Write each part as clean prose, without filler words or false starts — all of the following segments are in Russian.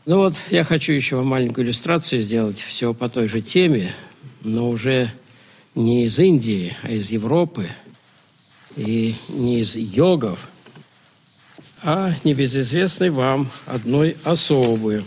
Ну вот, я хочу еще вам маленькую иллюстрацию сделать, все по той же теме, но уже не из Индии, а из Европы, и не из йогов, а небезызвестной вам одной особы,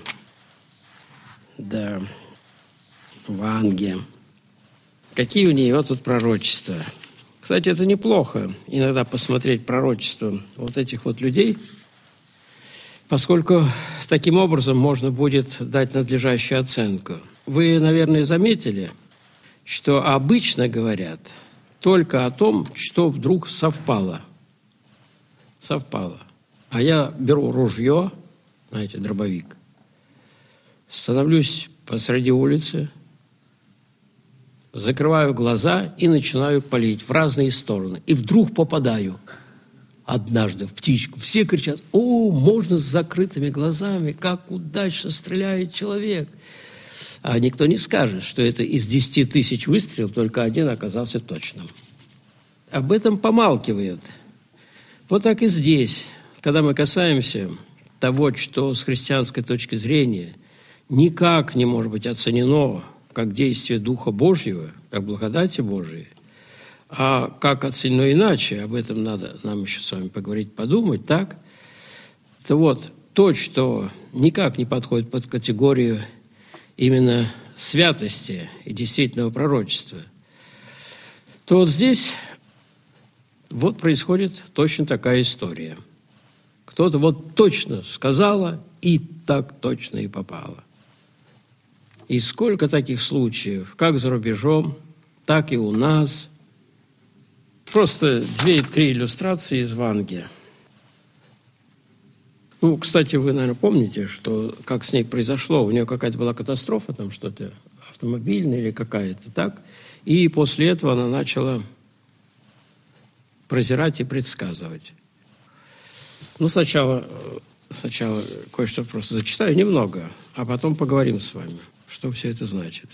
да, Ванге. Какие у нее тут пророчества? Кстати, это неплохо, иногда посмотреть пророчества вот этих вот людей, поскольку таким образом можно будет дать надлежащую оценку. Вы, наверное, заметили, что обычно говорят только о том, что вдруг совпало. Совпало. А я беру ружье, знаете, дробовик, становлюсь посреди улицы, закрываю глаза и начинаю палить в разные стороны. И вдруг попадаю однажды в птичку. Все кричат: «О, можно с закрытыми глазами, как удачно стреляет человек!» А никто не скажет, что это из 10 тысяч выстрелов только один оказался точным. Об этом помалкивают. Вот так и здесь, когда мы касаемся того, что с христианской точки зрения никак не может быть оценено как действие Духа Божьего, как благодати Божией, а как оценено иначе, об этом надо нам еще с вами поговорить, подумать, так? То вот то, что никак не подходит под категорию именно святости и действительного пророчества, то вот здесь вот происходит точно такая история. Кто-то вот точно сказала, и так точно и попало. И сколько таких случаев, как за рубежом, так и у нас. Просто 2-3 иллюстрации из Ванги. Ну, кстати, вы, наверное, помните, что как с ней произошло. У нее какая-то была катастрофа, там что-то автомобильная или какая-то, так? И после этого она начала прозирать и предсказывать. Ну, сначала кое-что просто зачитаю немного, а потом поговорим с вами, что все это значит.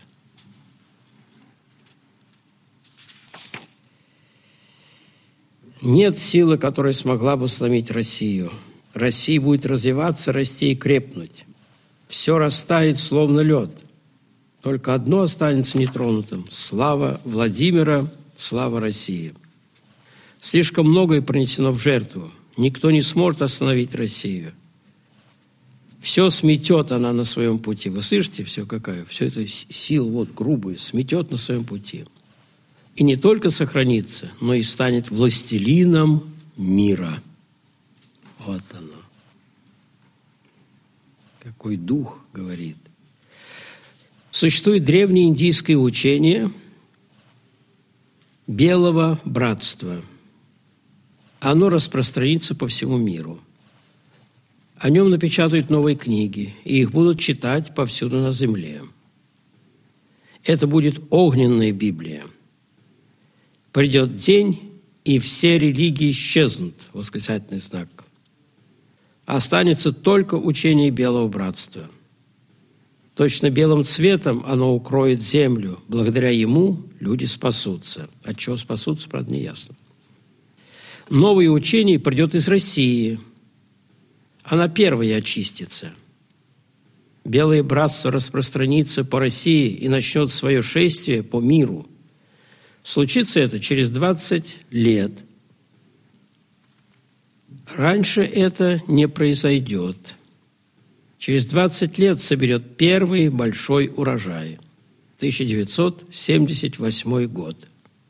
Нет силы, которая смогла бы сломить Россию. Россия будет развиваться, расти и крепнуть. Все растает, словно лед. Только одно останется нетронутым – слава Владимира, слава России. Слишком многое принесено в жертву. Никто не сможет остановить Россию. Все сметет она на своем пути. Вы слышите, все какая? Все это сила вот грубая сметет на своем пути. И не только сохранится, но и станет властелином мира. Вот оно. Какой дух говорит. Существует древнее индийское учение белого братства. Оно распространится по всему миру. О нем напечатают новые книги, и их будут читать повсюду на земле. Это будет огненная Библия. Придет день, и все религии исчезнут, восклицательный знак. Останется только учение белого братства. Точно белым цветом оно укроет землю. Благодаря ему люди спасутся. От чего спасутся, правда, не ясно. Новое учение придет из России. Она первая очистится. Белое братство распространится по России и начнет свое шествие по миру. Случится это через 20 лет. Раньше это не произойдет. Через 20 лет соберет первый большой урожай. 1978 год.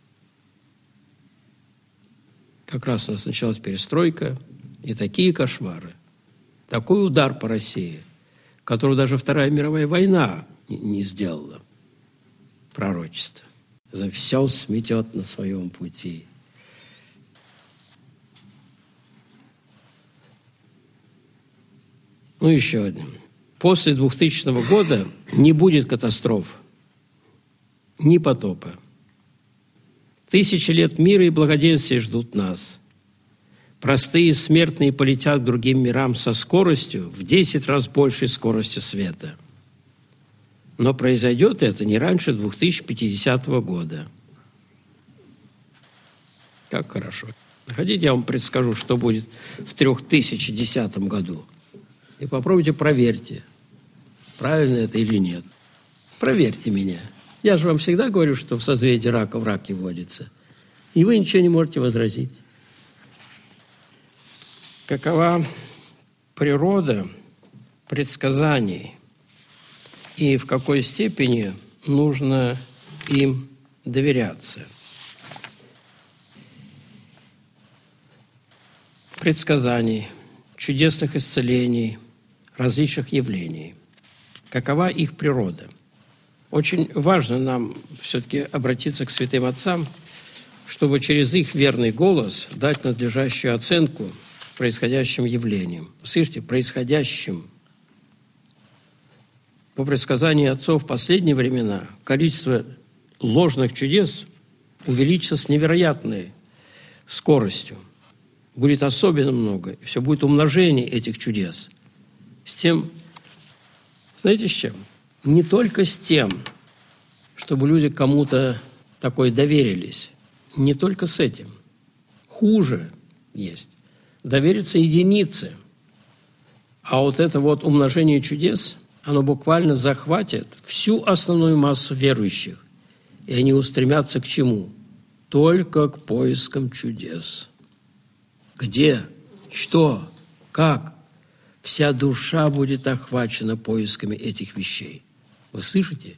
Как раз у нас началась перестройка, и такие кошмары. Такой удар по России, которого даже Вторая мировая война не сделала. Пророчество. Все сметет на своем пути. Ну, еще один. После 2000 года не будет катастроф, ни потопа. 1000 лет мира и благоденствия ждут нас. Простые смертные полетят к другим мирам со скоростью в 10 раз большей скорости света. Но произойдет это не раньше 2050 года. Как хорошо. Хотите, я вам предскажу, что будет в 3010 году. И попробуйте проверьте, правильно это или нет. Проверьте меня. Я же вам всегда говорю, что в созвездии рака в раке водится. И вы ничего не можете возразить. Какова природа предсказаний и в какой степени нужно им доверяться? Предсказаний, чудесных исцелений, различных явлений. Какова их природа? Очень важно нам все-таки обратиться к святым отцам, чтобы через их верный голос дать надлежащую оценку происходящим явлениям. Слышите, происходящим. По предсказанию отцов в последние времена количество ложных чудес увеличится с невероятной скоростью. Будет особенно много. И все будет умножение этих чудес. С тем, знаете, с чем? Не только с тем, чтобы люди кому-то такое доверились. Не только с этим. Хуже есть. Довериться единице. А вот это вот умножение чудес, оно буквально захватит всю основную массу верующих. И они устремятся к чему? Только к поискам чудес. Где? Что? Как? Вся душа будет охвачена поисками этих вещей. Вы слышите?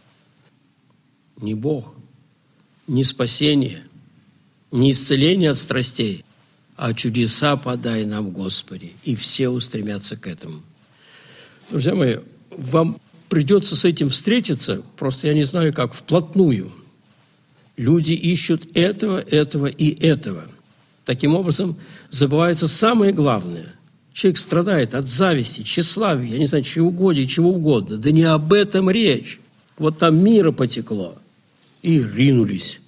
Не Бог, не спасение, не исцеление от страстей, а чудеса подай нам, Господи. И все устремятся к этому. Друзья мои, вам придется с этим встретиться, просто я не знаю как, вплотную. Люди ищут этого и этого. Таким образом, забывается самое главное. Человек страдает от зависти, тщеславия, я не знаю, чревоугодия, чего угодно. Да не об этом речь. Вот там мира потекло. И ринулись.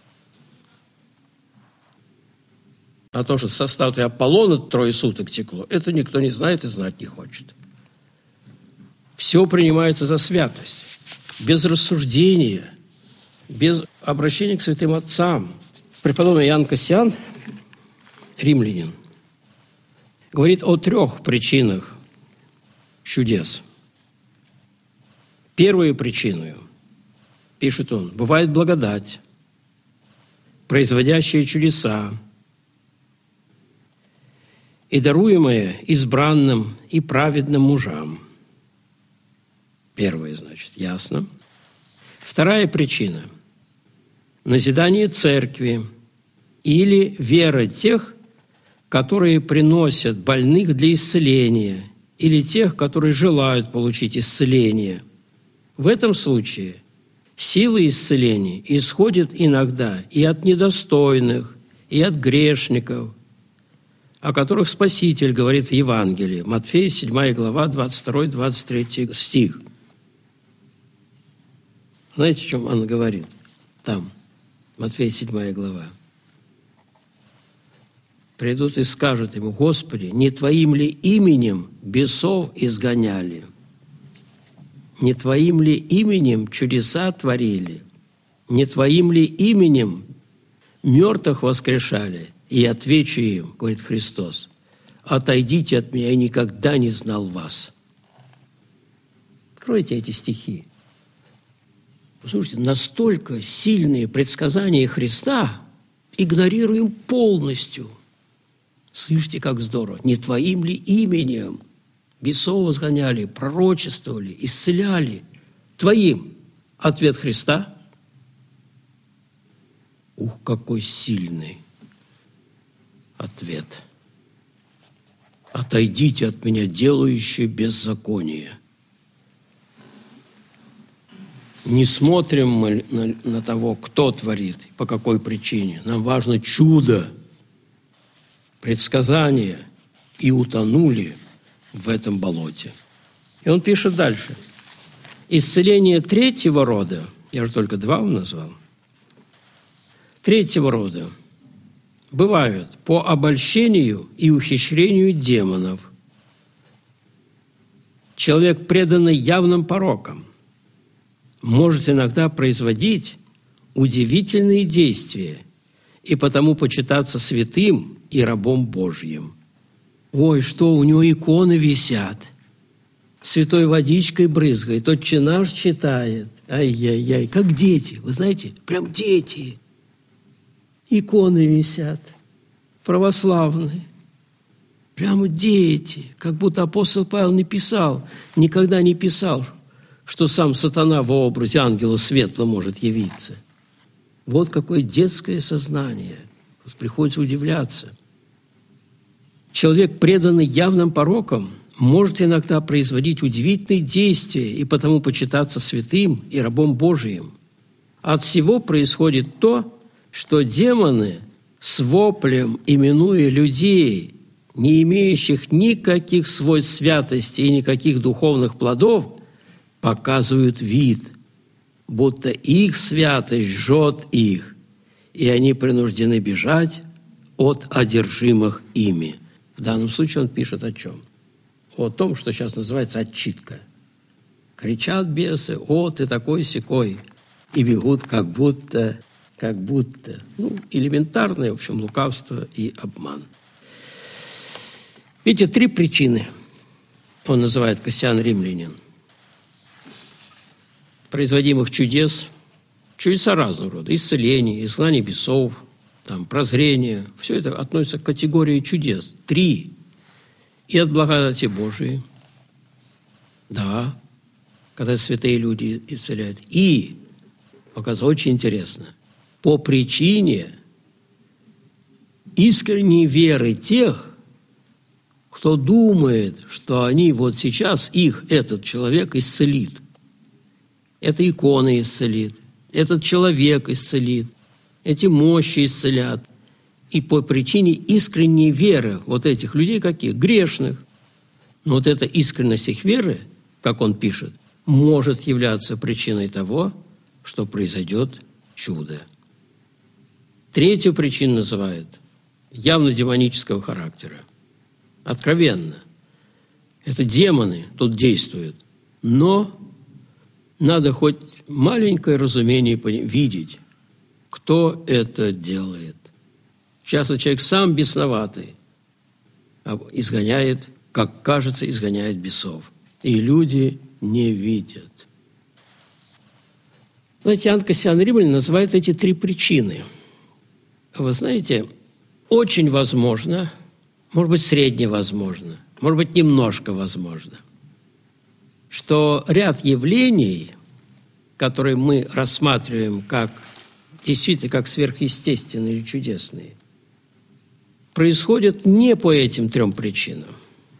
А то, что со статуи Аполлона 3 суток текло, это никто не знает и знать не хочет. Все принимается за святость. Без рассуждения, без обращения к святым отцам. Преподобный Иоанн Кассиан, римлянин, говорит о 3 причинах чудес. Первую причину, пишет он, бывает благодать, производящая чудеса, и даруемое избранным и праведным мужам. Первое, значит, ясно. Вторая причина – назидание церкви или вера тех, которые приносят больных для исцеления, или тех, которые желают получить исцеление. В этом случае сила исцеления исходит иногда и от недостойных, и от грешников, о которых Спаситель говорит в Евангелии, Матфея, 7 глава, 22-23 стих. Знаете, о чем он говорит? Там, Матфея, 7 глава. Придут и скажут ему: Господи, не Твоим ли именем бесов изгоняли? Не Твоим ли именем чудеса творили? Не Твоим ли именем мертвых воскрешали? И отвечу им, говорит Христос: отойдите от меня, я никогда не знал вас. Откройте эти стихи. Слушайте, настолько сильные предсказания Христа игнорируем полностью. Слышите, как здорово. Не Твоим ли именем бесов изгоняли, пророчествовали, исцеляли? Твоим. Ответ Христа. Ух, какой сильный ответ. Отойдите от меня, делающие беззаконие. Не смотрим мы на того, кто творит, по какой причине. Нам важно чудо, предсказание, и утонули в этом болоте. И он пишет дальше. Исцеление 3-го рода, я же только 2 вам назвал, 3-го рода бывают по обольщению и ухищрению демонов. Человек, преданный явным порокам, может иногда производить удивительные действия и потому почитаться святым и рабом Божьим. Ой, что, у него иконы висят. святой водичкой брызгает, «Отче наш» читает. Ай-яй-яй, как дети, вы знаете, прям дети. Иконы висят, православные. Прямо дети, как будто апостол Павел никогда не писал, что сам сатана во образе ангела светла может явиться. Вот какое детское сознание. Приходится удивляться. Человек, преданный явным порокам, может иногда производить удивительные действия и потому почитаться святым и рабом Божиим. От всего происходит то, что демоны с воплем, именуя людей, не имеющих никаких свойств святости и никаких духовных плодов, показывают вид, будто их святость жжет их, и они принуждены бежать от одержимых ими. В данном случае он пишет о чем? О том, что сейчас называется отчитка. Кричат бесы: «О, ты такой-сякой!» и бегут как будто. Элементарное, в общем, лукавство и обман. Видите, 3 причины он называет Кассиан Римлянин. Производимых чудес, чудеса разного рода, исцеление, изгнание бесов, прозрение, все это относится к категории чудес. 3. И от благодати Божией, да, когда святые люди исцеляют. И, показывается, очень интересно, по причине искренней веры тех, кто думает, что они вот сейчас, этот человек исцелит. Эта икона исцелит, этот человек исцелит, эти мощи исцелят. И по причине искренней веры вот этих людей, каких? Грешных. Но вот эта искренность их веры, как он пишет, может являться причиной того, что произойдет чудо. 3 причину называет явно демонического характера. Откровенно. Это демоны тут действуют. Но надо хоть маленькое разумение видеть, кто это делает. Часто человек сам бесноватый, изгоняет, как кажется, изгоняет бесов. И люди не видят. Знаете, Иоанн Кассиан Римлянин называет эти 3 причины. Вы знаете, очень возможно, может быть, средневозможно, может быть, немножко возможно, что ряд явлений, которые мы рассматриваем действительно как сверхъестественные или чудесные, происходят не по этим 3 причинам.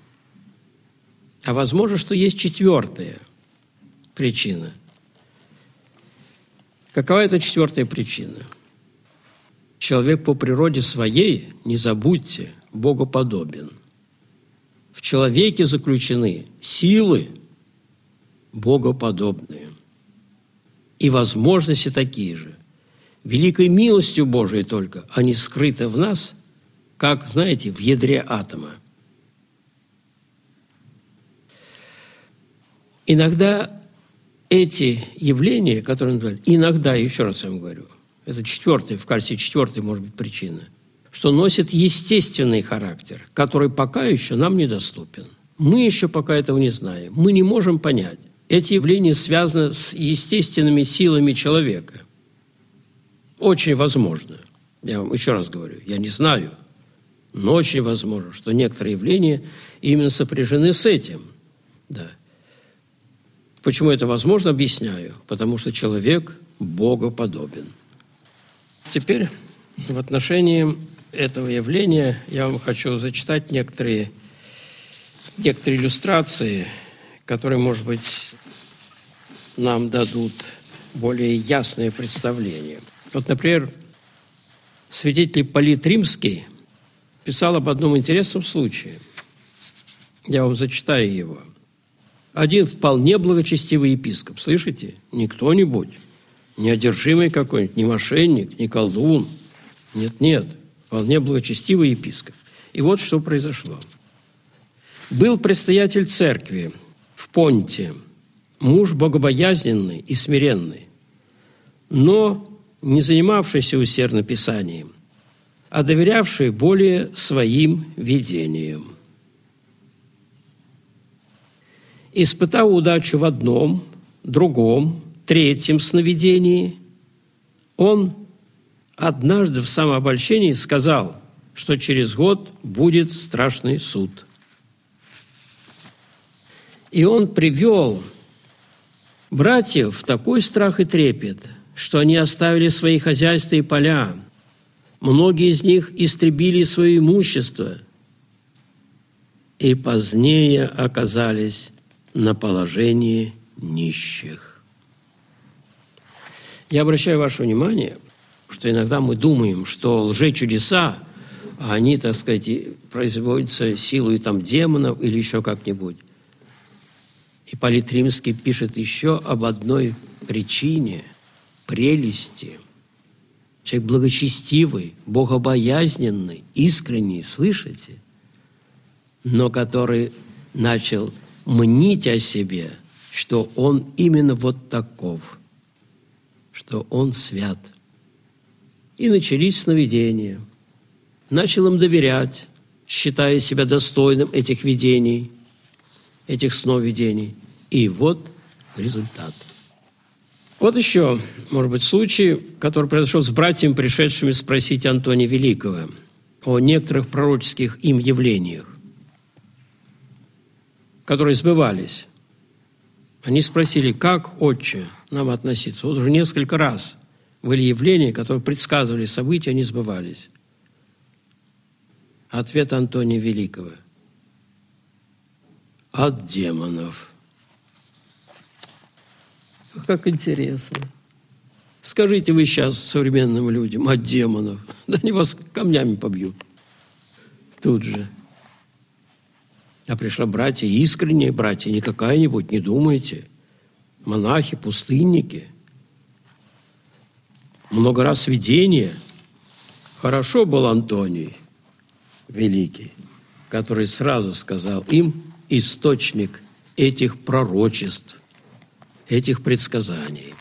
А возможно, что есть 4 причина. Какова эта 4 причина? Человек по природе своей, не забудьте, богоподобен. В человеке заключены силы богоподобные и возможности такие же. Великой милостью Божией только они скрыты в нас, как, знаете, в ядре атома. Иногда эти явления, которые называют, иногда, еще раз я вам говорю, это 4, в качестве 4 может быть причина, что носит естественный характер, который пока еще нам недоступен. Мы еще пока этого не знаем. Мы не можем понять. Эти явления связаны с естественными силами человека. Очень возможно, я вам еще раз говорю, я не знаю, но очень возможно, что некоторые явления именно сопряжены с этим. Да. Почему это возможно, объясняю. Потому что человек богоподобен. Теперь в отношении этого явления я вам хочу зачитать некоторые иллюстрации, которые, может быть, нам дадут более ясное представление. Вот, например, святитель Ипполит Римский писал об одном интересном случае. Я вам зачитаю его. Один вполне благочестивый епископ, слышите? Не кто-нибудь, не одержимый какой-нибудь, не мошенник, не колдун. Нет, вполне благочестивый епископ. И вот что произошло. Был предстоятель церкви в Понте, муж богобоязненный и смиренный, но не занимавшийся усердно Писанием, а доверявший более своим видениям. Испытав удачу в одном, другом, третьем сновидении, он однажды в самообольщении сказал, что через год будет страшный суд. И он привел братьев в такой страх и трепет, что они оставили свои хозяйства и поля. Многие из них истребили свое имущество и позднее оказались на положении нищих. Я обращаю ваше внимание, что иногда мы думаем, что лжечудеса, они, так сказать, производятся силой там демонов или еще как-нибудь. Ипполит Римский пишет еще об одной причине, прелести. Человек благочестивый, богобоязненный, искренний, слышите? Но который начал мнить о себе, что он именно вот таков, что он свят. И начались сновидения. Начал им доверять, считая себя достойным этих видений, этих сновидений. И вот результат. Вот еще, может быть, случай, который произошел с братьями, пришедшими спросить Антония Великого о некоторых пророческих им явлениях, которые сбывались. Они спросили, как, отче, нам относиться? Вот уже несколько раз были явления, которые предсказывали события, они сбывались. Ответ Антония Великого: от демонов. Как интересно. Скажите вы сейчас современным людям: от демонов. Да они вас камнями побьют. Тут же. А пришла братья, искренние братья, не какая-нибудь, не думайте. Монахи, пустынники. Много раз видения. Хорошо был Антоний Великий, который сразу сказал им источник этих пророчеств, этих предсказаний.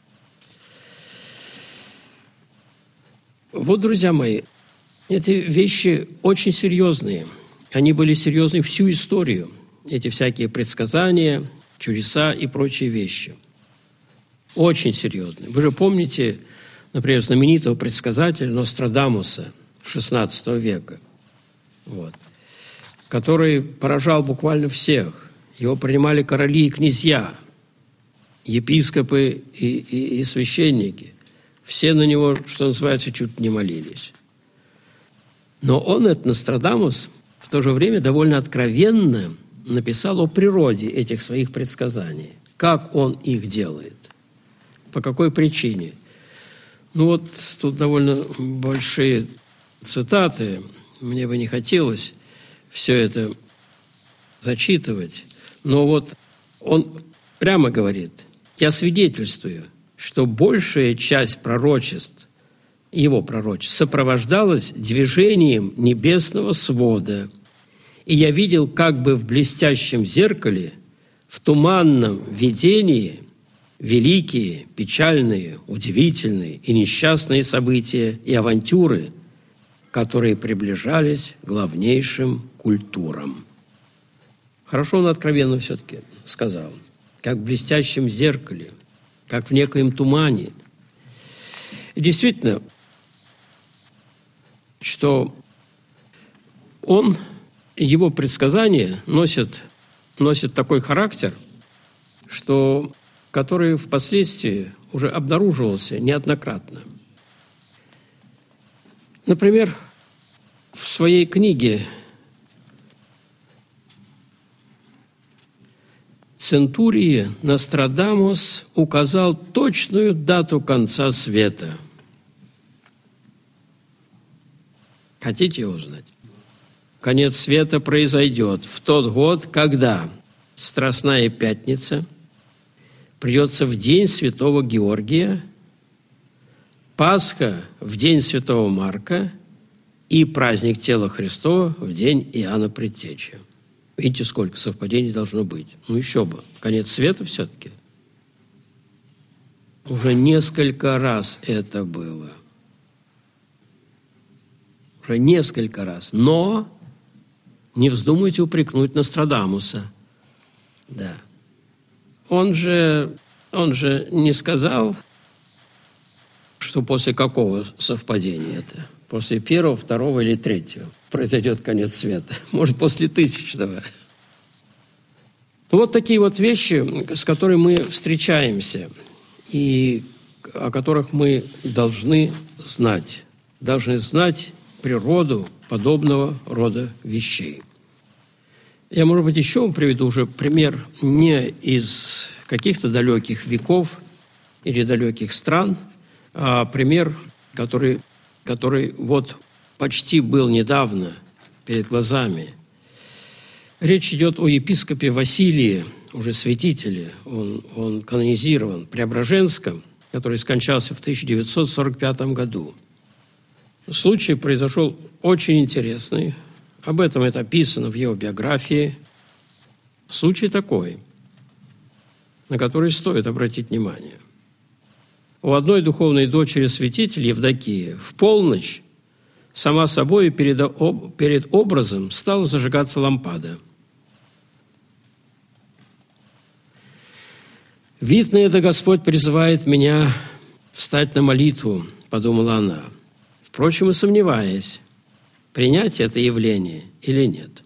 Вот, друзья мои, эти вещи очень серьезные. Они были серьезны всю историю. Эти всякие предсказания, чудеса и прочие вещи. Очень серьезные. Вы же помните, например, знаменитого предсказателя Нострадамуса XVI века, вот, который поражал буквально всех. Его принимали короли и князья, епископы и священники. Все на него, что называется, чуть не молились. Но он, этот Нострадамус, в то же время довольно откровенно написал о природе этих своих предсказаний. Как он их делает, по какой причине. Ну вот тут довольно большие цитаты. Мне бы не хотелось все это зачитывать. Но вот он прямо говорит: «Я свидетельствую, что большая часть пророчеств, его пророчеств, сопровождалась движением небесного свода. И я видел как бы в блестящем зеркале, в туманном видении, великие, печальные, удивительные и несчастные события и авантюры, которые приближались к главнейшим культурам». Хорошо он откровенно все-таки сказал. Как в блестящем зеркале, как в некоем тумане. И действительно, что его предсказания носят такой характер, который впоследствии уже обнаруживался неоднократно. Например, в своей книге «Центурии» Нострадамус указал точную дату конца света. Хотите узнать? Конец света произойдет в тот год, когда Страстная Пятница придется в день Святого Георгия, Пасха в день Святого Марка и праздник Тела Христова в день Иоанна Предтечи. Видите, сколько совпадений должно быть. Ну, еще бы. Конец света все-таки. Уже несколько раз это было. Уже несколько раз. Но не вздумайте упрекнуть Нострадамуса. Да. Он же не сказал, что после какого совпадения это? После 1, 2 или 3 произойдет конец света. Может, после 1000-го. Вот такие вот вещи, с которыми мы встречаемся, и о которых мы должны знать. Должны знать природу подобного рода вещей. Я, может быть, еще приведу уже пример не из каких-то далеких веков или далеких стран, а пример, который вот почти был недавно перед глазами. Речь идет о епископе Василии, уже святителе, он канонизирован, Преображенском, который скончался в 1945 году. Случай произошел очень интересный. Об этом это описано в его биографии. Случай такой, на который стоит обратить внимание. У одной духовной дочери святителя, Евдокии, в полночь сама собой перед образом стала зажигаться лампада. «Видно, это Господь призывает меня встать на молитву», – подумала она, впрочем, и сомневаясь, принять это явление или нет.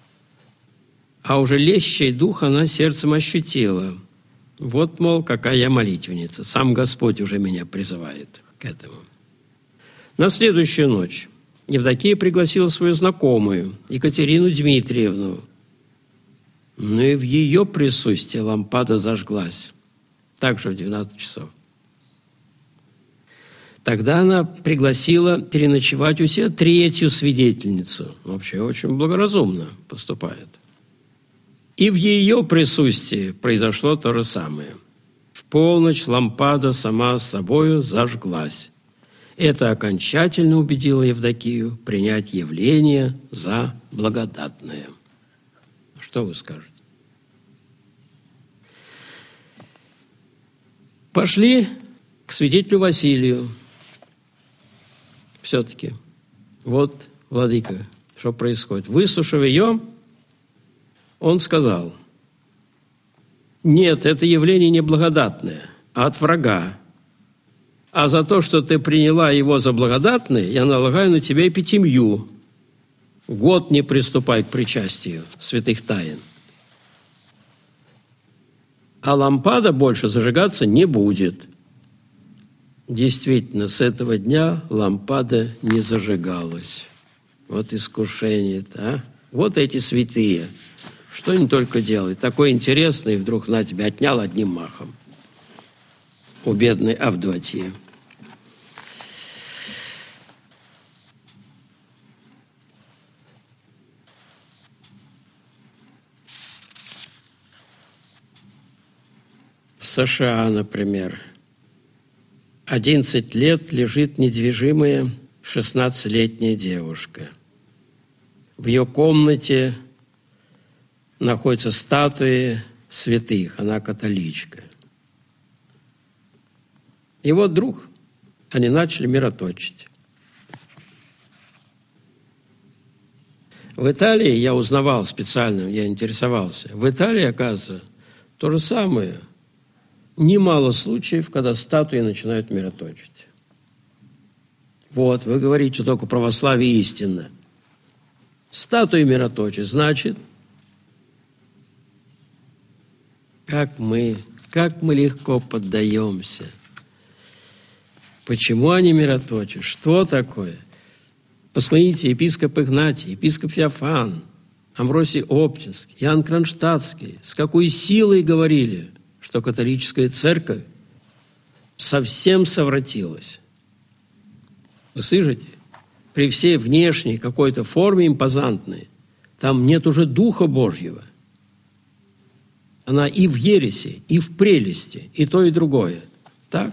А уже лещий дух она сердцем ощутила. Вот, мол, какая я молитвенница, сам Господь уже меня призывает к этому. На следующую ночь Евдокия пригласила свою знакомую, Екатерину Дмитриевну, но и в ее присутствии лампада зажглась, также в 12 часов. Тогда она пригласила переночевать у себя 3-ю свидетельницу. Вообще очень благоразумно поступает. И в ее присутствии произошло то же самое. В полночь лампада сама собою зажглась. Это окончательно убедило Евдокию принять явление за благодатное. Что вы скажете? Пошли к святителю Василию. Все-таки. Вот, владыка, что происходит. Выслушав ее, он сказал: нет, это явление не благодатное, а от врага. А за то, что ты приняла его за благодатное, я налагаю на тебя эпитемию. Год не приступай к причастию святых тайн. А лампада больше зажигаться не будет. Действительно, с этого дня лампада не зажигалась. Вот искушение-то, а? Вот эти святые. Что они только делают? Такой интересный, и вдруг на тебя отнял одним махом. У бедной Авдотьи. В США, например, 11 лет лежит недвижимая 16-летняя девушка. В ее комнате находятся статуи святых, она католичка. И вот вдруг они начали мироточить. В Италии, я узнавал специально, я интересовался, в Италии, оказывается, то же самое. Немало случаев, когда статуи начинают мироточить. Вот, вы говорите, только православие истинно. Статуи мироточат, значит, как мы легко поддаемся. Почему они мироточат? Что такое? Посмотрите, епископ Игнатий, епископ Феофан, Амвросий Оптинский, Иоанн Кронштадтский, с какой силой говорили, что католическая церковь совсем совратилась. Вы слышите? При всей внешней какой-то форме импозантной, там нет уже Духа Божьего. Она и в ереси, и в прелести, и то, и другое. Так?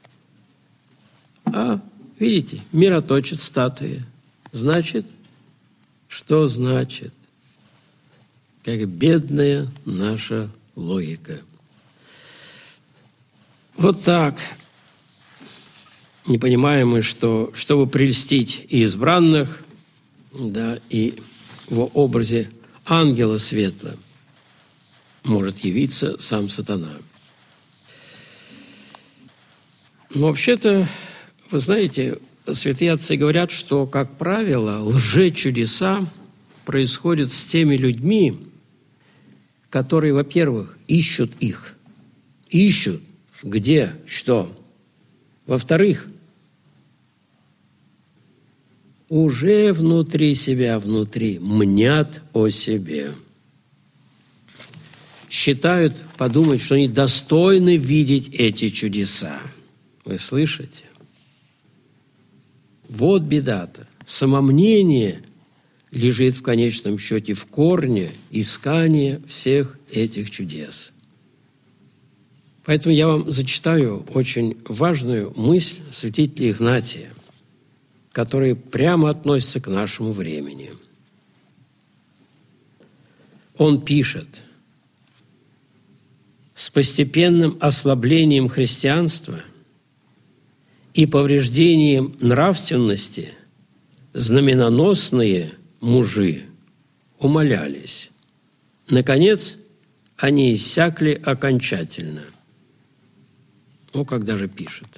А, видите, мироточат статуи. Значит, что значит? Как бедная наша логика. Вот так. Не понимаем мы, что, чтобы прельстить и избранных, да, и в образе ангела светла, может явиться сам сатана. Но вообще-то, вы знаете, святые отцы говорят, что, как правило, лжечудеса происходят с теми людьми, которые, во-первых, ищут их. Ищут, где, что. Во-вторых, уже внутри себя, мнят о себе. Считают, подумают, что они достойны видеть эти чудеса. Вы слышите? Вот беда-то. Самомнение лежит в конечном счете в корне искания всех этих чудес. Поэтому я вам зачитаю очень важную мысль святителя Игнатия, которая прямо относится к нашему времени. Он пишет: «С постепенным ослаблением христианства и повреждением нравственности знаменоносные мужи умалялись. Наконец, они иссякли окончательно». Когда же пишет.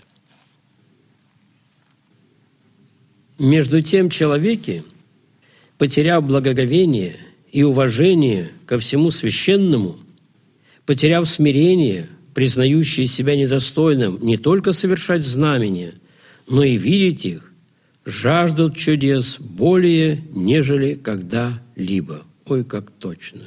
Между тем человеки, потеряв благоговение и уважение ко всему священному, потеряв смирение, признающие себя недостойным не только совершать знамения, но и видеть их, жаждут чудес более, нежели когда-либо. Ой, как точно!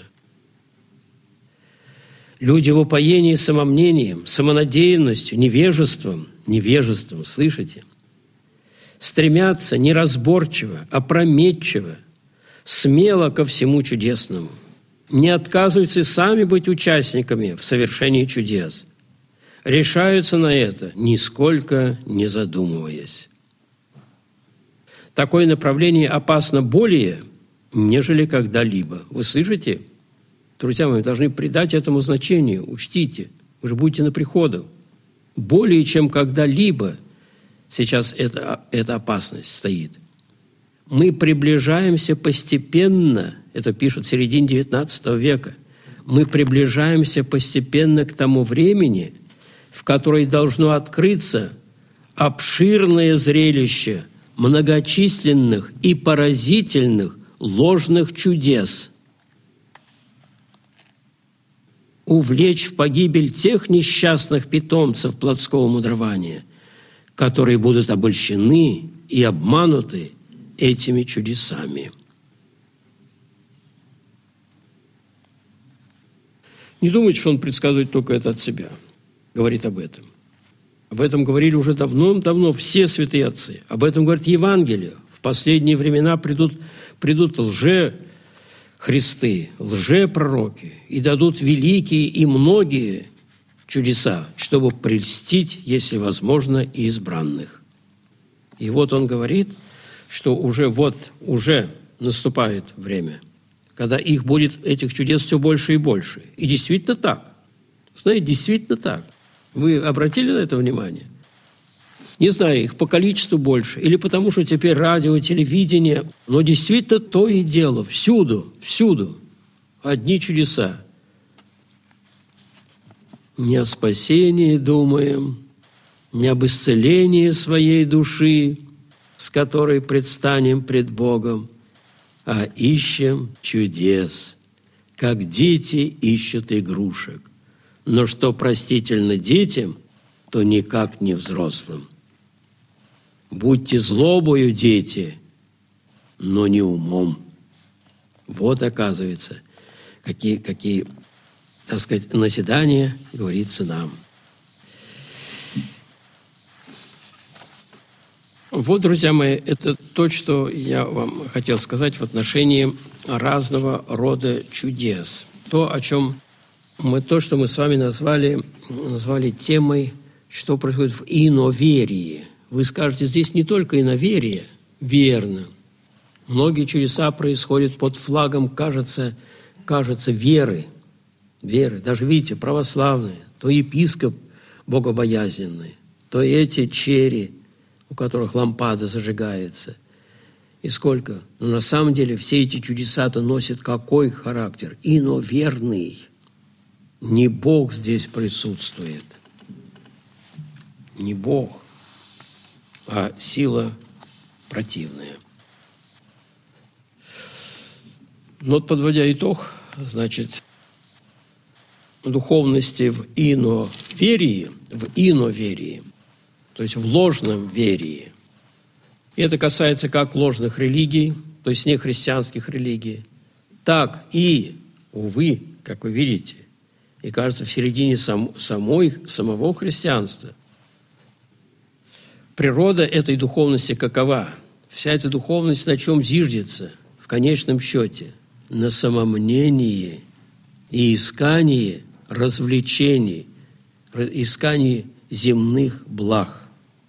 Люди в упоении самомнением, самонадеянностью, невежеством, слышите? Стремятся неразборчиво, опрометчиво, смело ко всему чудесному. Не отказываются и сами быть участниками в совершении чудес. Решаются на это, нисколько не задумываясь. Такое направление опасно более, нежели когда-либо. Вы слышите? Друзья мои, должны придать этому значение. Учтите, вы же будете на приходах. Более чем когда-либо сейчас эта опасность стоит. Мы приближаемся постепенно, это пишут в середине XIX века, мы приближаемся постепенно к тому времени, в которое должно открыться обширное зрелище многочисленных и поразительных ложных чудес, увлечь в погибель тех несчастных питомцев плотского мудрования, которые будут обольщены и обмануты этими чудесами. Не думайте, что он предсказывает только это от себя, говорит об этом. Об этом говорили уже давно все святые отцы. Об этом говорит Евангелие. В последние времена придут лже-христы, лже-пророки, и дадут великие и многие чудеса, чтобы прельстить, если возможно, и избранных. И вот он говорит, что уже наступает время, когда их будет, этих чудес, все больше и больше. И действительно так. Знаете, действительно так. Вы обратили на это внимание? Не знаю, их по количеству больше, или потому что теперь радио, телевидение, но действительно то и дело, всюду одни чудеса. Не о спасении думаем, не об исцелении своей души, с которой предстанем пред Богом, а ищем чудес, как дети ищут игрушек. Но что простительно детям, то никак не взрослым. Будьте злобою, дети, но не умом. Вот, оказывается, какие, так сказать, назидания говорится нам. Вот, друзья мои, это то, что я вам хотел сказать в отношении разного рода чудес. То, что мы с вами назвали темой, что происходит в иноверии. Вы скажете, здесь не только иноверие, верно. Многие чудеса происходят под флагом, кажется, веры. Даже, видите, православные, то епископ богобоязненный, то эти чери, у которых лампада зажигается. И сколько? Но на самом деле все эти чудеса-то носят какой характер? Иноверный. Не Бог здесь присутствует. Не Бог, а сила противная. Но вот, подводя итог, значит, духовности в иноверии, то есть в ложном верии. И это касается как ложных религий, то есть нехристианских религий, так и, увы, как вы видите, и кажется, в середине самого христианства. Природа этой духовности какова? Вся эта духовность на чем зиждется в конечном счете? На самомнении и искании развлечений, искании земных благ.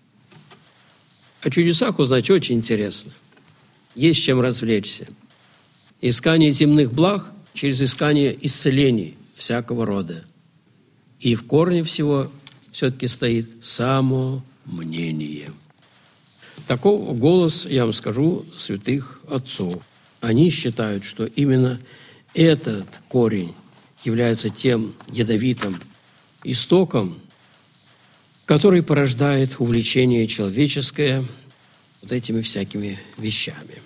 О чудесах узнать очень интересно. Есть чем развлечься. Искание земных благ через искание исцелений всякого рода. И в корне всего все-таки стоит самомнение. Таков голос, я вам скажу, святых отцов. Они считают, что именно этот корень является тем ядовитым истоком, который порождает увлечение человеческое вот этими всякими вещами.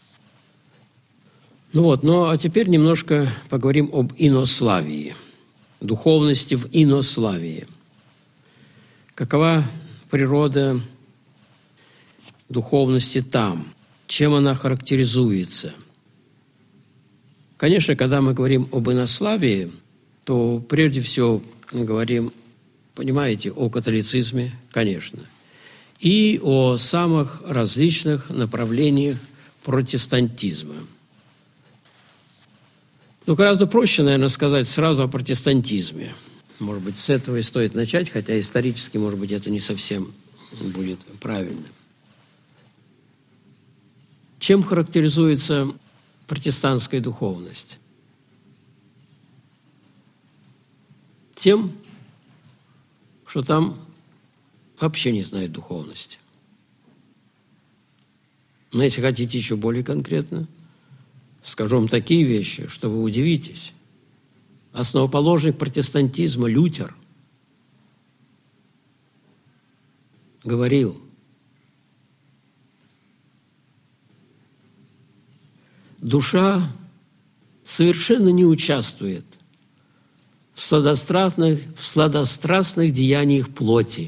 А теперь немножко поговорим об инославии, духовности в инославии. Какова природа духовности там? Чем она характеризуется? Конечно, когда мы говорим об инославии, то прежде всего мы говорим, понимаете, о католицизме, конечно, и о самых различных направлениях протестантизма. Гораздо проще, наверное, сказать сразу о протестантизме. Может быть, с этого и стоит начать, хотя исторически, может быть, это не совсем будет правильно. Чем характеризуется протестантская духовность? Тем, что там вообще не знают духовности. Но если хотите еще более конкретно, скажу вам такие вещи, что вы удивитесь. Основоположник протестантизма Лютер говорил: душа совершенно не участвует в сладострастных деяниях плоти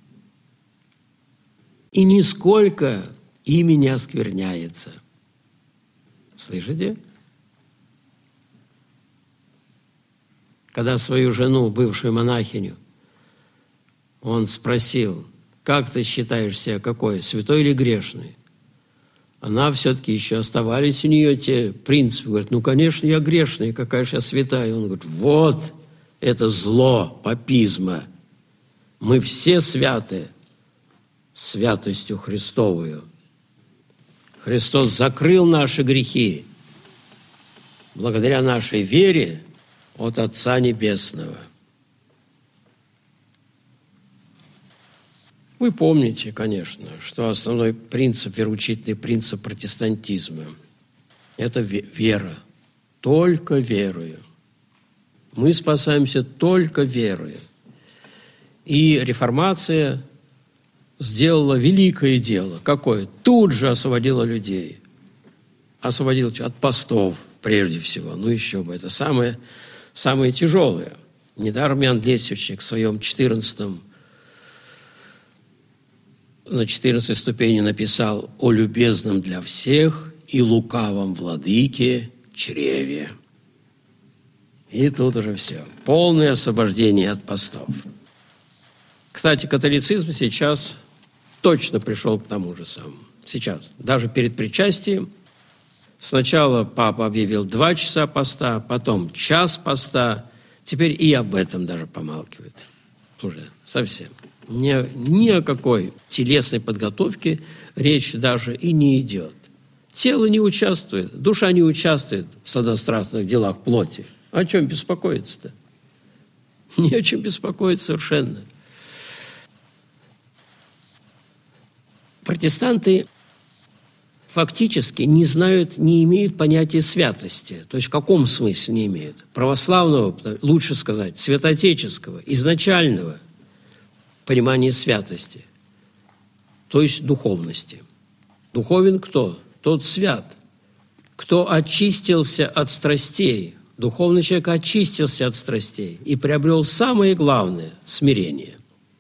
и нисколько ими не оскверняется. Слышите? Когда свою жену, бывшую монахиню, он спросил: как ты считаешь себя какой, святой или грешный? Она все-таки еще оставались у нее те принципы. Говорит: конечно, я грешный, какая же я святая. Он говорит: вот это зло папизма. Мы все святы святостью Христовую. Христос закрыл наши грехи благодаря нашей вере от Отца Небесного. Вы помните, конечно, что основной принцип, вероучительный принцип протестантизма – это вера. Только верою. Мы спасаемся только верою. И реформация сделала великое дело. Какое? Тут же освободила людей. Освободила от постов, прежде всего. Еще бы. Это самое тяжелое. Недаром Иоанн Лесвичник в своем на 14 ступени написал: «О любезном для всех и лукавом владыке чреве». И тут уже все. Полное освобождение от постов. Кстати, католицизм сейчас точно пришел к тому же самому. Сейчас. Даже перед причастием сначала папа объявил 2 часа поста, потом час поста. Теперь и об этом даже помалкивает. Уже совсем. Ни о какой телесной подготовке речь даже и не идет. Тело не участвует, душа не участвует в сладострастных делах плоти. О чем беспокоиться-то? Не о чем беспокоиться совершенно. Протестанты фактически не знают, не имеют понятия святости. То есть в каком смысле не имеют? Православного, лучше сказать, святоотеческого, изначального понимания святости, то есть духовности. Духовен кто? Тот свят, кто очистился от страстей. Духовный человек очистился от страстей и приобрел самое главное – смирение.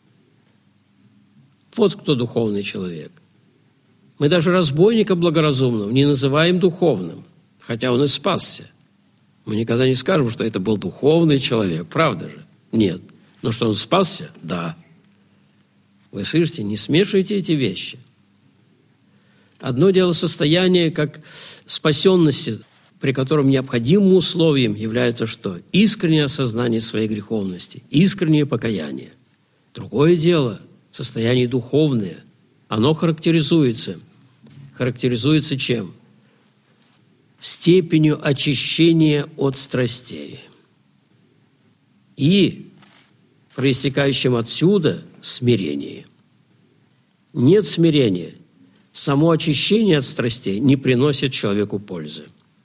Вот кто духовный человек. Мы даже разбойника благоразумного не называем духовным, хотя он и спасся. Мы никогда не скажем, что это был духовный человек, правда же? Нет. Но что он спасся? Да. Вы слышите, не смешивайте эти вещи. Одно дело состояние как спасенности, при котором необходимым условием является что? Искреннее осознание своей греховности, искреннее покаяние. Другое дело – состояние духовное. Оно характеризуется чем? Степенью очищения от страстей. И проистекающим отсюда смирение. Нет смирения. Само очищение от страстей не приносит человеку пользы.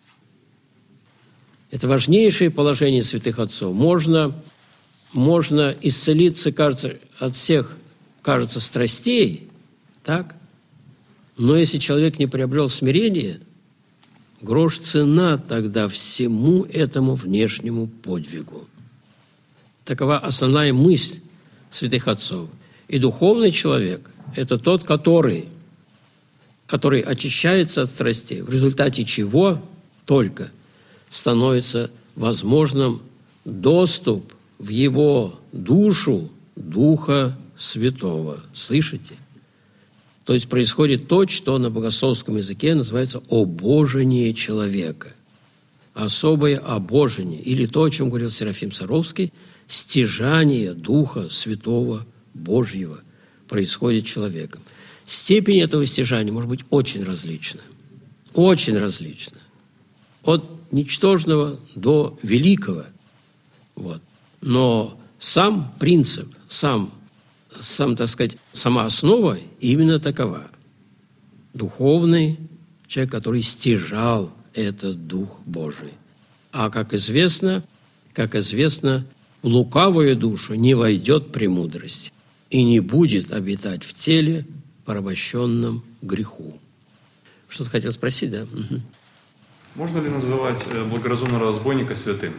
Это важнейшее положение святых отцов. Можно исцелиться, кажется, от всех, кажется, страстей, так? Но если человек не приобрел смирение, грош цена тогда всему этому внешнему подвигу. Такова основная мысль святых отцов. И духовный человек – это тот, который очищается от страстей, в результате чего только становится возможным доступ в его душу Духа Святого. Слышите? То есть происходит то, что на богословском языке называется обожение человека. Особое обожение, или то, о чем говорил Серафим Саровский, стяжание Духа Святого Божьего происходит человеком. Степень этого стяжания может быть очень различна. Очень различна. От ничтожного до великого. Вот. Но сам принцип, так сказать, сама основа именно такова. Духовный человек, который стяжал этот Дух Божий. А, как известно, в лукавую душу не войдет премудрость и не будет обитать в теле, порабощенном греху. Что-то хотел спросить, да? Угу. Можно ли называть благоразумного разбойника святым?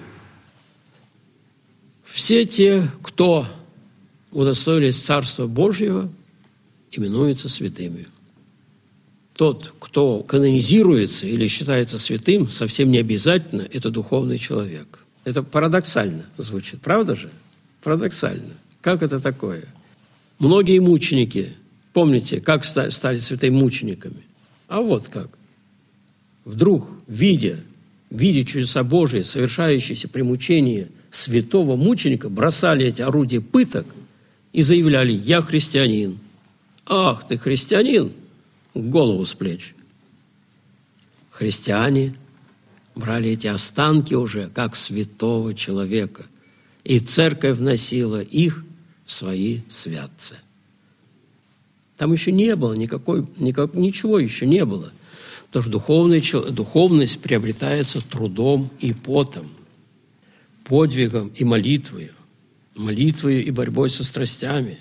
Все те, кто удостоились Царства Божьего, именуются святыми. Тот, кто канонизируется или считается святым, совсем не обязательно это духовный человек. Это парадоксально звучит, правда же? Парадоксально. Как это такое? Многие мученики, помните, как стали святыми мучениками? А вот как. Вдруг, видя чудеса Божии, совершающиеся при мучении святого мученика, бросали эти орудия пыток и заявляли: «Я христианин». «Ах, ты христианин!» Голову с плеч. Христиане брали эти останки уже как святого человека, и церковь вносила их в свои святцы. Там еще не было ничего еще не было. Потому что духовность приобретается трудом и потом, подвигом и молитвою и борьбой со страстями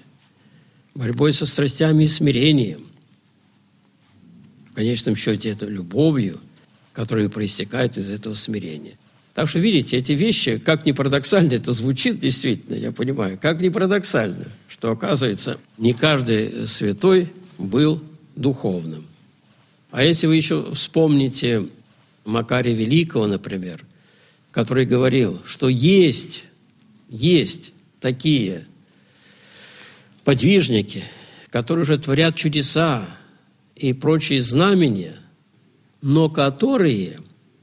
и смирением. В конечном счете это любовью, которая проистекает из этого смирения. Так что, видите, эти вещи, как ни парадоксально это звучит, действительно, я понимаю, как ни парадоксально, что, оказывается, не каждый святой был духовным. А если вы еще вспомните Макария Великого, например, который говорил, что есть такие подвижники, которые уже творят чудеса и прочие знамения, но которые,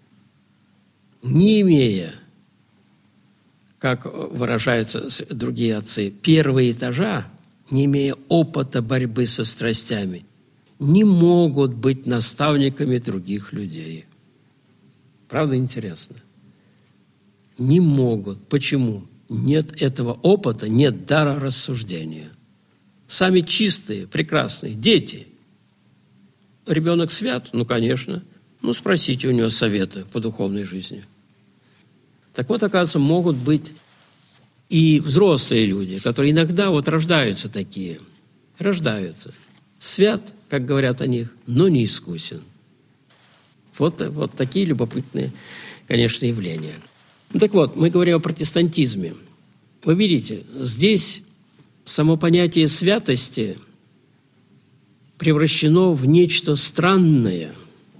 не имея, как выражаются другие отцы, первого этажа, не имея опыта борьбы со страстями, не могут быть наставниками других людей. Правда, интересно? Не могут. Почему? Нет этого опыта, нет дара рассуждения. Сами чистые, прекрасные дети ребенок свят? Ну, конечно. Ну, спросите у него совета по духовной жизни. Так вот, оказывается, могут быть и взрослые люди, которые иногда вот рождаются такие. Рождаются. Свят, как говорят о них, но не искусен. Вот такие любопытные, конечно, явления. Ну, так вот, мы говорим о протестантизме. Вы видите, здесь само понятие святости превращено в нечто странное.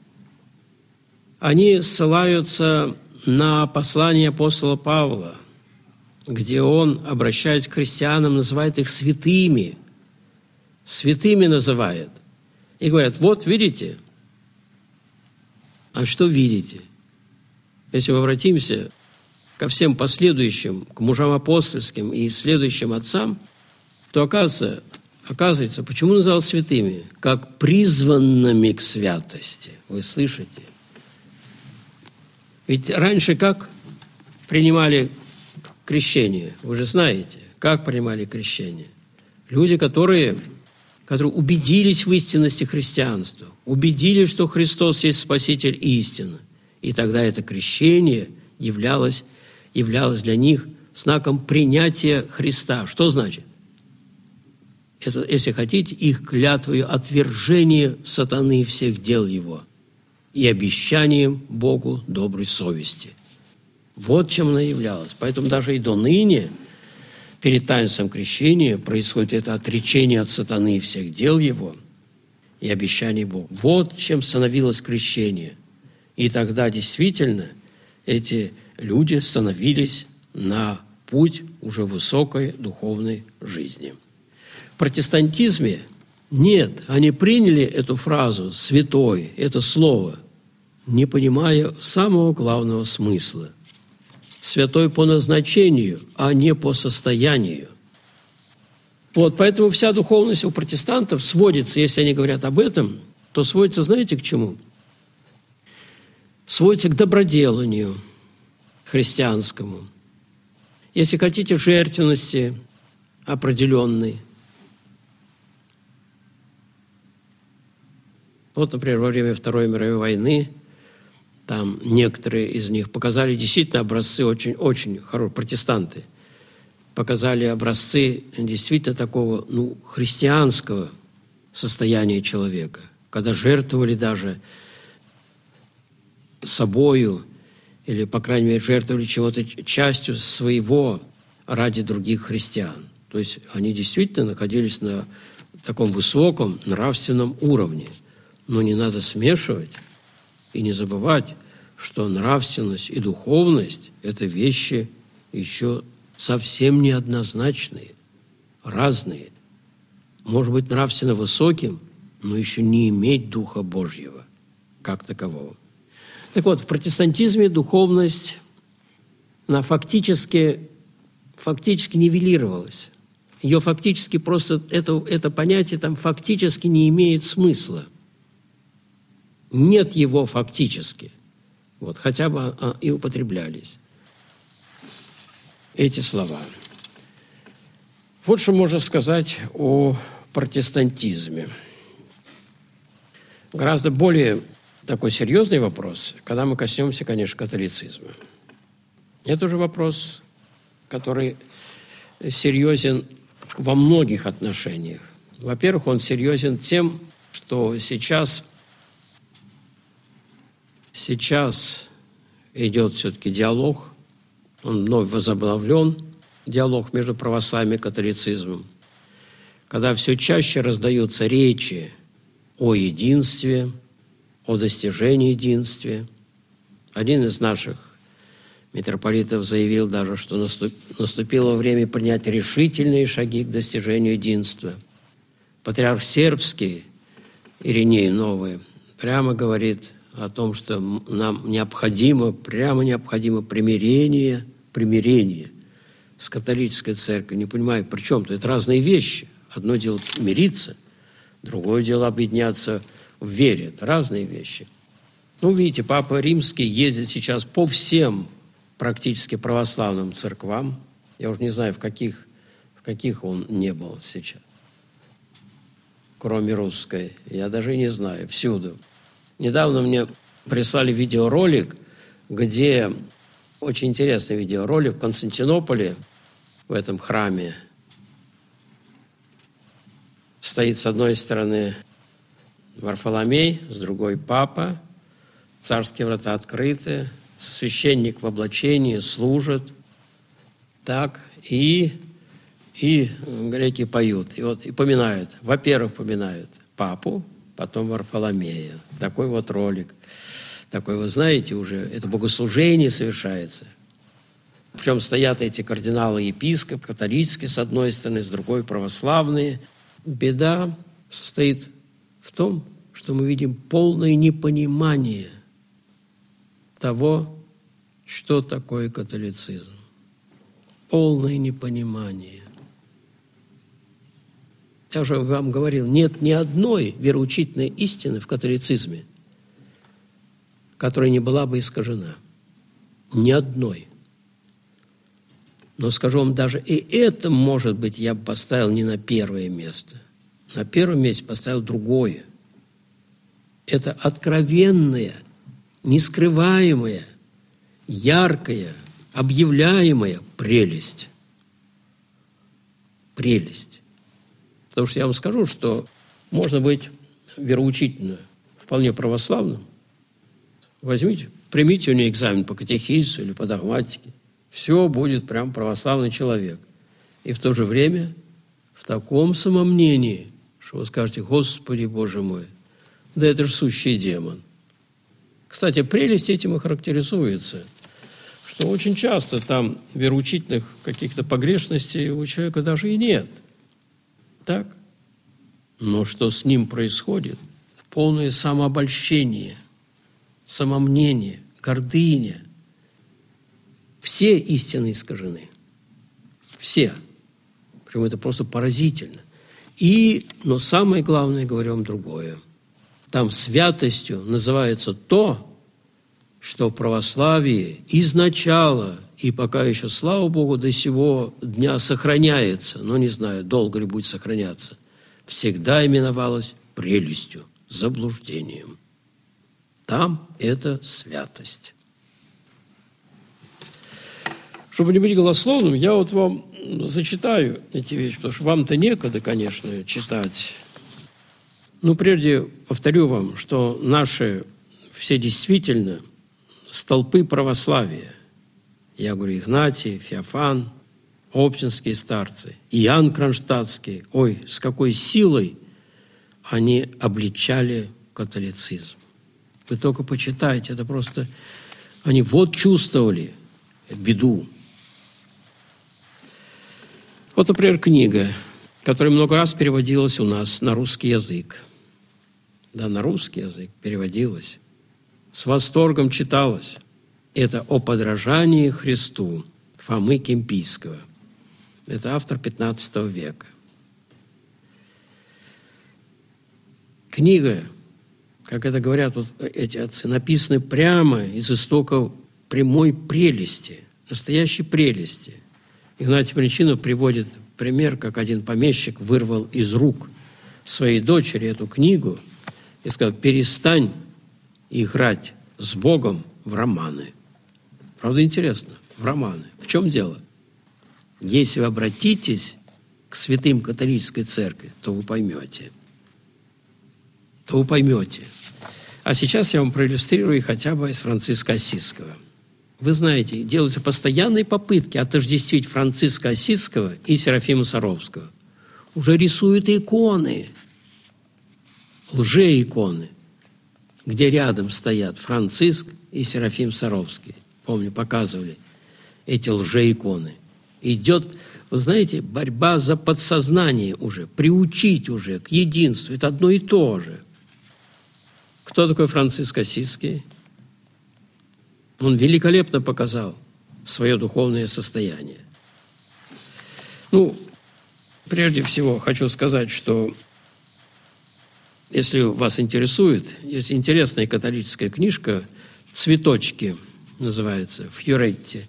Они ссылаются на послание апостола Павла, где он, обращаясь к христианам, называет их святыми. Святыми называет. И говорят, вот видите. А что видите? Если мы обратимся ко всем последующим, к мужам апостольским и следующим отцам, то оказывается, почему называл святыми? Как призванными к святости. Вы слышите? Ведь раньше как принимали крещение? Вы же знаете, как принимали крещение? Люди, которые убедились в истинности христианства, убедились, что Христос есть Спаситель и истина. И тогда это крещение являлось для них знаком принятия Христа. Что значит? Это, если хотите, их клятвою отвержения сатаны и всех дел его и обещанием Богу доброй совести. Вот чем она являлась. Поэтому даже и до ныне перед таинством крещения происходит это отречение от сатаны и всех дел его и обещаний Богу. Вот чем становилось крещение. И тогда действительно эти люди становились на путь уже высокой духовной жизни. В протестантизме нет, они приняли эту фразу «святой», это слово, не понимая самого главного смысла. Святой по назначению, а не по состоянию. Вот, поэтому вся духовность у протестантов сводится, если они говорят об этом, то сводится, знаете, к чему? Сводится к доброделанию христианскому. Если хотите, жертвенности определенной. Вот, например, во время Второй мировой войны там некоторые из них показали действительно образцы очень хорошие, протестанты, показали образцы действительно такого, христианского состояния человека, когда жертвовали даже собою или, по крайней мере, жертвовали чего-то, частью своего ради других христиан. То есть они действительно находились на таком высоком нравственном уровне. Но не надо смешивать и не забывать, что нравственность и духовность – это вещи еще совсем неоднозначные, разные. Может быть нравственно высоким, но еще не иметь Духа Божьего как такового. Так вот, в протестантизме духовность, она фактически нивелировалась. Ее фактически просто, это понятие там фактически не имеет смысла. Нет его фактически. Вот, хотя бы и употреблялись эти слова. Вот что можно сказать о протестантизме. Гораздо более такой серьезный вопрос, когда мы коснемся, конечно, католицизма. Это уже вопрос, который серьезен во многих отношениях. Во-первых, он серьезен тем, что сейчас идет все-таки диалог, он вновь возобновлен, диалог между православием и католицизмом, когда все чаще раздаются речи о единстве, о достижении единства. Один из наших митрополитов заявил даже, что наступило время принять решительные шаги к достижению единства. Патриарх Сербский, Ириней Новый, прямо говорит о том, что нам необходимо примирение с католической церковью. Не понимаю, при чем-то. Это разные вещи. Одно дело мириться, другое дело объединяться в вере. Это разные вещи. Видите, Папа Римский ездит сейчас по всем практически православным церквам. Я уже не знаю, в каких он не был сейчас. кроме русской? Я даже не знаю, всюду. Недавно мне прислали видеоролик, где очень интересный видеоролик в Константинополе, в этом храме. Стоит с одной стороны Варфоломей, с другой Папа, царские врата открыты, священник в облачении служит, так, и греки поют. И поминают, во-первых, поминают Папу, потом Варфоломея. Такой вот ролик. Такой, вы знаете, уже это богослужение совершается. Причем стоят эти кардиналы-епископы, католические с одной стороны, с другой православные. Беда состоит в том, что мы видим полное непонимание того, что такое католицизм. Полное непонимание. Я уже вам говорил, нет ни одной вероучительной истины в католицизме, которая не была бы искажена. Ни одной. Но скажу вам, даже и это, может быть, я бы поставил не на первое место. На первом месте поставил другое. Это откровенная, нескрываемая, яркая, объявляемая прелесть. Прелесть. Потому что я вам скажу, что можно быть вероучительно вполне православным. Возьмите, примите у нее экзамен по катехизису или по догматике. Все будет прям православный человек. И в то же время в таком самомнении, что вы скажете: «Господи, Боже мой, да это же сущий демон». Кстати, прелесть этим и характеризуется, что очень часто там вероучительных каких-то погрешностей у человека даже и нет. Так? Но что с ним происходит? Полное самообольщение, самомнение, гордыня. Все истины искажены. Все. Причем это просто поразительно. Но самое главное, говорю вам другое. Там святостью называется то, что в православии изначало, и пока еще, слава Богу, до сего дня сохраняется, но не знаю, долго ли будет сохраняться, всегда именовалось прелестью, заблуждением. Там это святость. Чтобы не быть голословным, я вот вам зачитаю эти вещи, потому что вам-то некогда, конечно, читать. Но прежде повторю вам, что наши все действительно столпы православия. Я говорю, Игнатий, Феофан, оптинские старцы, Иоанн Кронштадтский. Ой, с какой силой они обличали католицизм. Вы только почитайте, это просто... Они вот чувствовали беду. Вот, например, книга, которая много раз переводилась у нас на русский язык. Да, на русский язык переводилась. С восторгом читалась. Это «О подражании Христу» Фомы Кемпийского. Это автор XV века. Книга, как это говорят вот эти отцы, написана прямо из истоков прямой прелести, настоящей прелести. Игнатий Брянчанин приводит пример, как один помещик вырвал из рук своей дочери эту книгу и сказал: перестань играть с Богом в романы. Правда, интересно, в романы. В чем дело? Если вы обратитесь к святым католической церкви, то вы поймете. А сейчас я вам проиллюстрирую хотя бы из Франциска Ассизского. Вы знаете, делаются постоянные попытки отождествить Франциска Ассизского и Серафима Саровского. Уже рисуют иконы, лжеиконы, где рядом стоят Франциск и Серафим Саровский. Помню, показывали эти лжеиконы. Идет, вы знаете, борьба за подсознание уже, приучить уже к единству. Это одно и то же. Кто такой Франциск Ассизский? Он великолепно показал свое духовное состояние. Прежде всего хочу сказать, что если вас интересует, есть интересная католическая книжка «Цветочки» называется, «Фьюретти»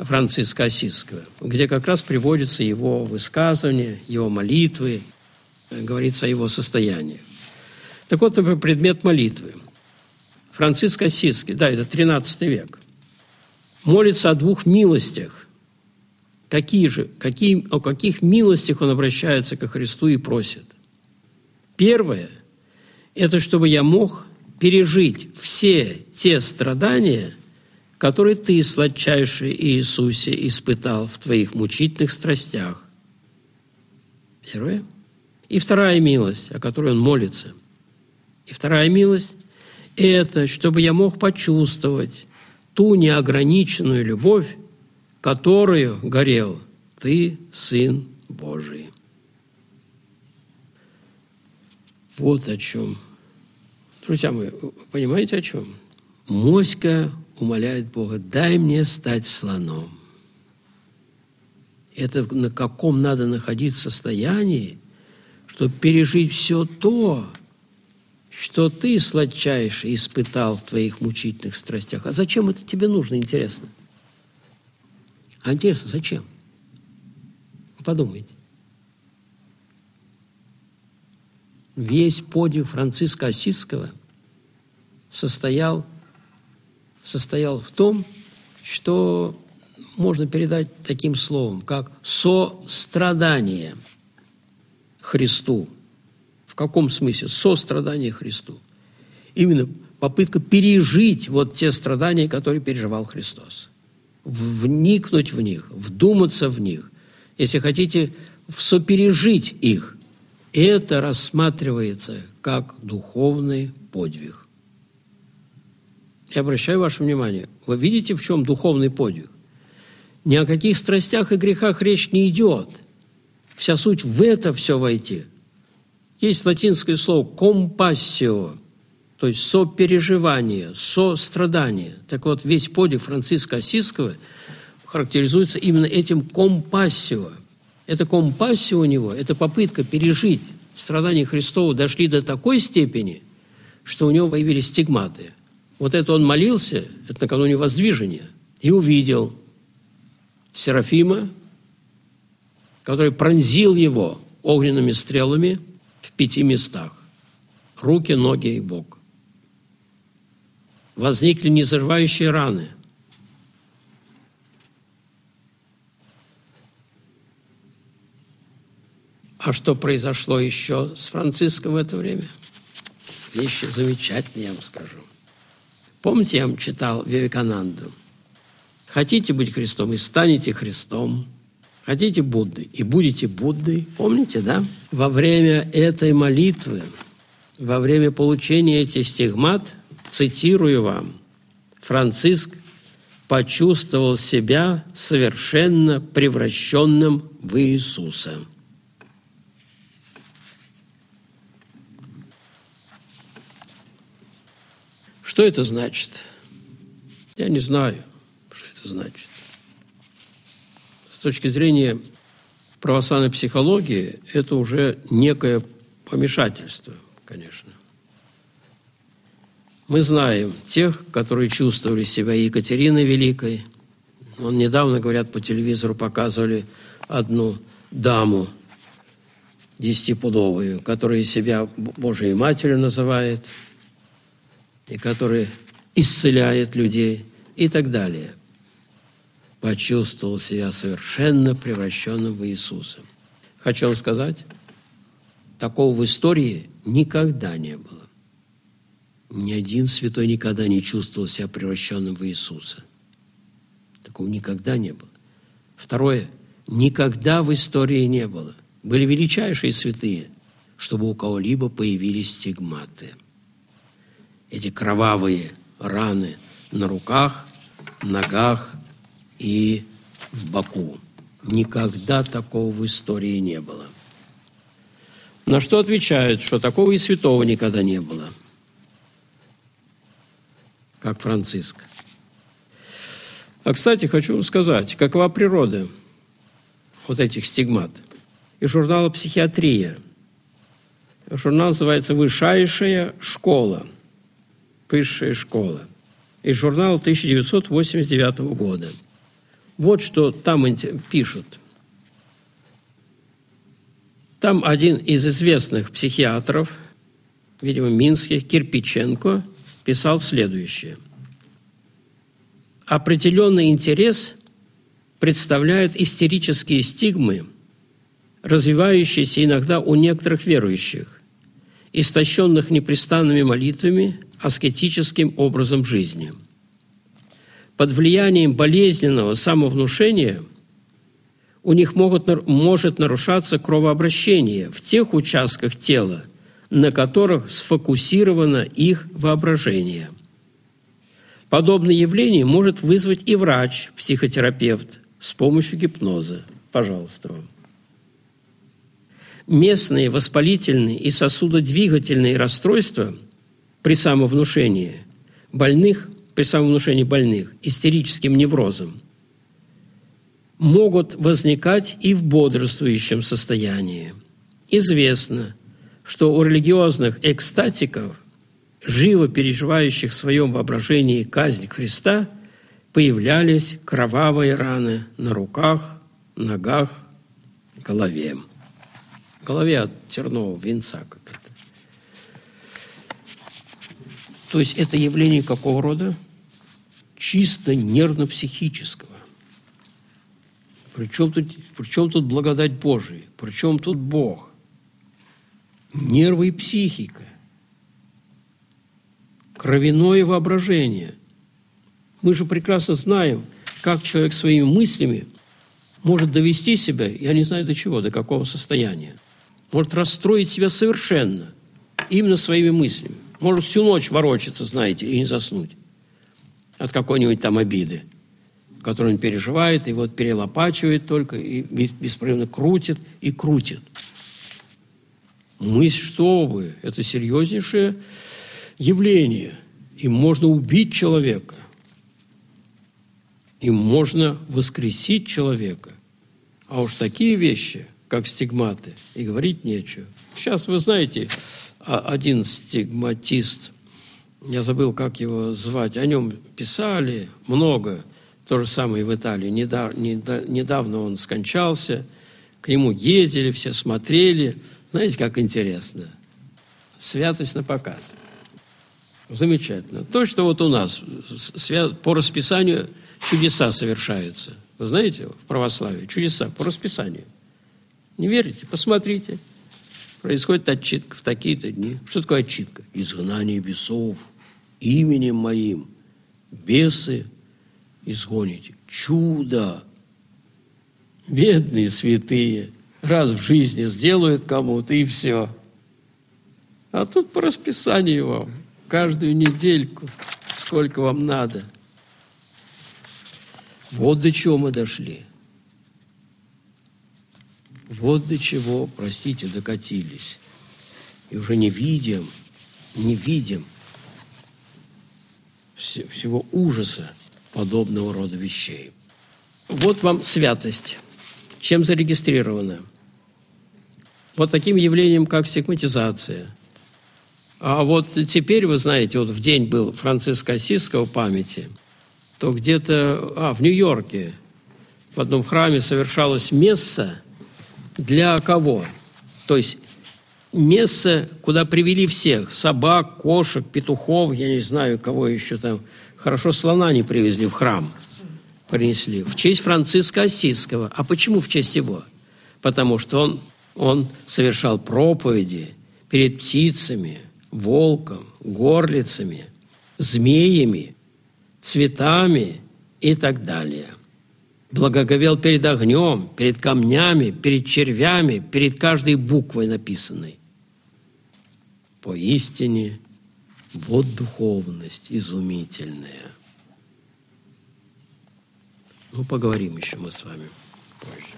Франциска Ассизского, где как раз приводятся его высказывания, его молитвы. говорится о его состоянии. Так вот, например, предмет молитвы. Франциск Ассизский, да, это 13 век, молится о двух милостях. О каких милостях он обращается ко Христу и просит? Первое – это чтобы я мог пережить все те страдания, которые ты, сладчайший Иисусе, испытал в твоих мучительных страстях. Первое. И вторая милость, о которой он молится. И вторая милость – это чтобы я мог почувствовать ту неограниченную любовь, которую горел ты, Сын Божий. Вот о чем. Друзья мои, вы понимаете, о чем? Моська умоляет Бога: дай мне стать слоном. Это на каком надо находиться состоянии, чтобы пережить все то, что ты, сладчайший, испытал в твоих мучительных страстях. А зачем это тебе нужно, интересно? А интересно, зачем? Подумайте. Весь подвиг Франциска Ассизского состоял в том, что можно передать таким словом, как сострадание Христу. В каком смысле? Сострадание Христу. Именно попытка пережить вот те страдания, которые переживал Христос. Вникнуть в них, вдуматься в них. Если хотите, сопережить их. Это рассматривается как духовный подвиг. Я обращаю ваше внимание, вы видите, в чем духовный подвиг? Ни о каких страстях и грехах речь не идет. Вся суть в это все войти. Есть латинское слово «компассио», то есть сопереживание, сострадание. Так вот, весь подвиг Франциска Ассизского характеризуется именно этим «компассио». Это «компассио» у него, это попытка пережить страдания Христова, дошли до такой степени, что у него появились стигматы. Вот это он молился, это накануне воздвижения, и увидел Серафима, который пронзил его огненными стрелами в 5 местах. Руки, ноги и бок. Возникли незаживающие раны. А что произошло еще с Франциском в это время? Вещи замечательные, я вам скажу. Помните, я вам читал Вивекананду? Хотите быть Христом и станете Христом. Хотите Буддой и будете Буддой. Помните, да? Во время этой молитвы, во время получения этих стигмат, цитирую вам, Франциск почувствовал себя совершенно превращенным в Иисуса. Что это значит? Я не знаю, что это значит. С точки зрения православной психологии, это уже некое помешательство, конечно. Мы знаем тех, которые чувствовали себя Екатериной Великой. Недавно, говорят, по телевизору показывали одну даму 10-пудовую, которая себя Божией Матерью называет, и который исцеляет людей и так далее. Почувствовал себя совершенно превращенным в Иисуса. Хочу вам сказать, такого в истории никогда не было. Ни один святой никогда не чувствовал себя превращенным в Иисуса. Такого никогда не было. Второе, никогда в истории не было. Были величайшие святые, чтобы у кого-либо появились стигматы. Эти кровавые раны на руках, ногах и в боку. Никогда такого в истории не было. На что отвечают, что такого и святого никогда не было, как Франциск. А, кстати, хочу вам сказать, какова природа вот этих стигмат. Из журнала «Психиатрия». Журнал называется «Высшая школа». Высшая школа. Из журнала 1989 года. Вот что там пишут. Там один из известных психиатров, видимо, минских, Кирпиченко, писал следующее. Определенный интерес представляют истерические стигмы, развивающиеся иногда у некоторых верующих, истощенных непрестанными молитвами, аскетическим образом жизни. Под влиянием болезненного самовнушения у них может нарушаться кровообращение в тех участках тела, на которых сфокусировано их воображение. Подобное явление может вызвать и врач, психотерапевт с помощью гипноза. Пожалуйста вам. Местные воспалительные и сосудодвигательные расстройства при самовнушении больных истерическим неврозом могут возникать и в бодрствующем состоянии. Известно, что у религиозных экстатиков, живо переживающих в своем воображении казнь Христа, появлялись кровавые раны на руках, ногах, голове. В голове от тернового венца как-то. То есть это явление какого рода? Чисто нервно-психического. Причем тут благодать Божия? Причем тут Бог? Нервы и психика. Кровяное воображение. Мы же прекрасно знаем, как человек своими мыслями может довести себя, я не знаю до чего, до какого состояния. Может расстроить себя совершенно, именно своими мыслями. Может всю ночь ворочаться, знаете, и не заснуть от какой-нибудь там обиды, которую он переживает, и вот перелопачивает только, и беспрерывно крутит и крутит. Мысль, что вы, это серьезнейшее явление. Им можно убить человека. Им можно воскресить человека. А уж такие вещи, как стигматы, и говорить нечего. Сейчас, вы знаете, один стигматист, я забыл, как его звать, о нем писали много, то же самое и в Италии. Недавно он скончался, к нему ездили, все смотрели. Знаете, как интересно? Святость на показ. Замечательно. То, что вот у нас по расписанию чудеса совершаются. Вы знаете, в православии чудеса по расписанию. Не верите? Посмотрите. Происходит отчитка в такие-то дни. Что такое отчитка? Изгнание бесов именем моим. Бесы изгоните. Чудо! Бедные святые. Раз в жизни сделают кому-то, и все. А тут по расписанию вам. Каждую недельку. Сколько вам надо. Вот до чего мы дошли. Вот до чего, простите, докатились. И уже не видим всего ужаса подобного рода вещей. Вот вам святость. Чем зарегистрирована? Вот таким явлением, как стигматизация. А вот теперь, вы знаете, вот в день был Франциска Ассизского памяти, то где-то, в Нью-Йорке в одном храме совершалась месса для кого? То есть месса, куда привели всех, собак, кошек, петухов, я не знаю, кого еще там. Хорошо, слона не привезли в храм, принесли. В честь Франциска Ассизского. А почему в честь его? Потому что он совершал проповеди перед птицами, волком, горлицами, змеями, цветами и так далее. Благоговел перед огнем, перед камнями, перед червями, перед каждой буквой написанной. Поистине, вот духовность изумительная. Поговорим еще мы с вами позже.